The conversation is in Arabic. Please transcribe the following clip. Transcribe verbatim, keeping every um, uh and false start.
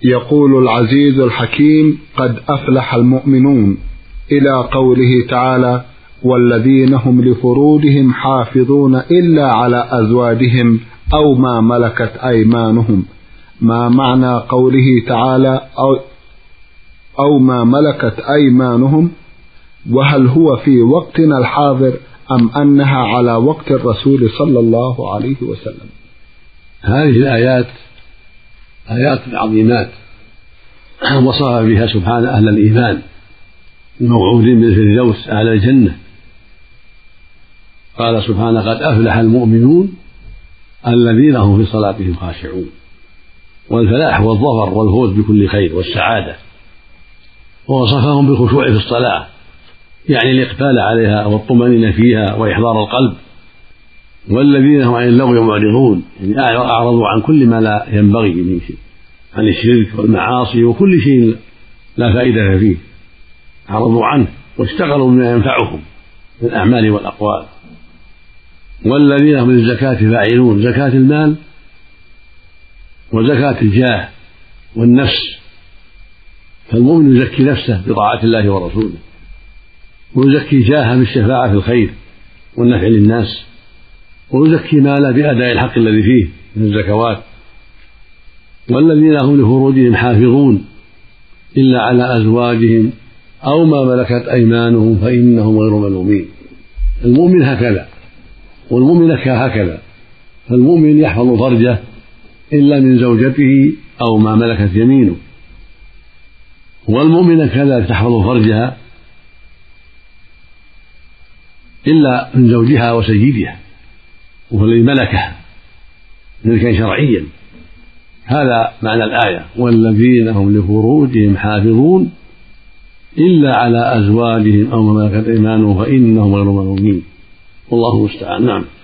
يقول العزيز الحكيم: قد أفلح المؤمنون، إلى قوله تعالى: والذين هم لفروجهم حافظون إلا على أزواجهم أو ما ملكت أيمانهم. ما معنى قوله تعالى أو, أو ما ملكت أيمانهم؟ وهل هو في وقتنا الحاضر أم أنها على وقت الرسول صلى الله عليه وسلم؟ هذه الآيات آيات عظيمات وصف بها سبحانه أهل الإيمان الموعودين بالفردوس أهل الجنة. قال سبحانه: قد أفلح المؤمنون الذين هم في صلاتهم خاشعون. والفلاح والظفر والفوز بكل خير والسعادة. ووصفهم بالخشوع في الصلاة، يعني الإقبال عليها والطمأنينة فيها وإحضار القلب. والذين هم عن اللغو معرضون، يعني أعرضوا عن كل ما لا ينبغي من شيء، عن الشرك والمعاصي وكل شيء لا فائدة فيه، أعرضوا عنه واشتغلوا بما ينفعهم من الأعمال والأقوال. والذين هم للزكاة فاعلون، زكاة المال وزكاة الجاه والنفس. فالمؤمن يزكي نفسه بطاعة الله ورسوله، ويزكي جاهه بالشفاعة في الخير والنفع للناس، ويزكي ماله بأداء الحق الذي فيه من الزكوات. والذين هم لفروجهم حافظون إلا على أزواجهم أو ما ملكت أيمانهم فإنهم غير ملومين. المؤمن هكذا والمؤمنة هكذا. فالمؤمن يحفظ فرجه إلا من زوجته أو ما ملكت يمينه، والمؤمنة كذلك تحفظ فرجها إلا من زوجها وسيدها وهو الذي ملكها ملكا شرعيا. هذا معنى الآية: والذين هم لفروجهم حافظون إلا على أزواجهم أو ما ملكت أيمانهم فإنهم غير ملومين. والله المستعان. نعم.